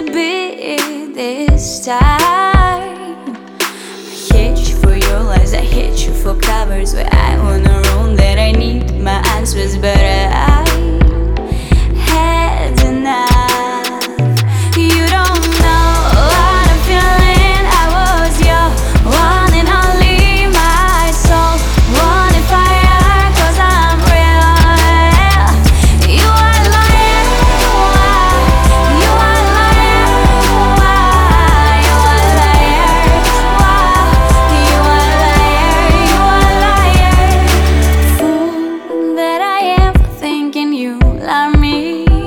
to be this time. I hate you for your lies, I hate you for covers where I wanna run, that I need my answers, but I had enough. You don't know what I'm feeling. I was your one and only, my soul wanted fire, 'cause I'm real. You are lying, you are lying, you are liar, you are liar, you are liar. Fool that I am for thinking you love me.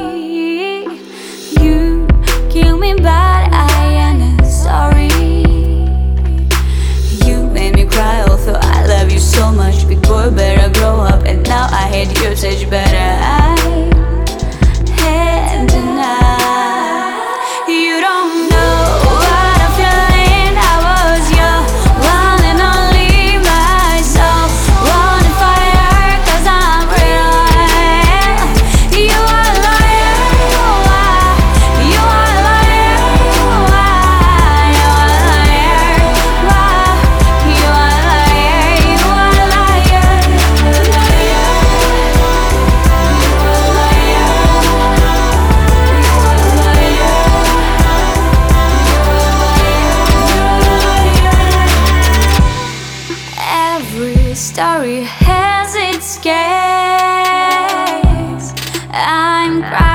You kill me, but I am sorry. You made me cry, although I love you so much. Big boy, better grow up, and now I hate your touch, but I had enough. You don't know what I'm feeling. I was your one and only, my soul wanted fire, 'cause I'm real. You are liar, you are liar, you are liar, you are liar, you are liar. Every story has its case. I'm crying.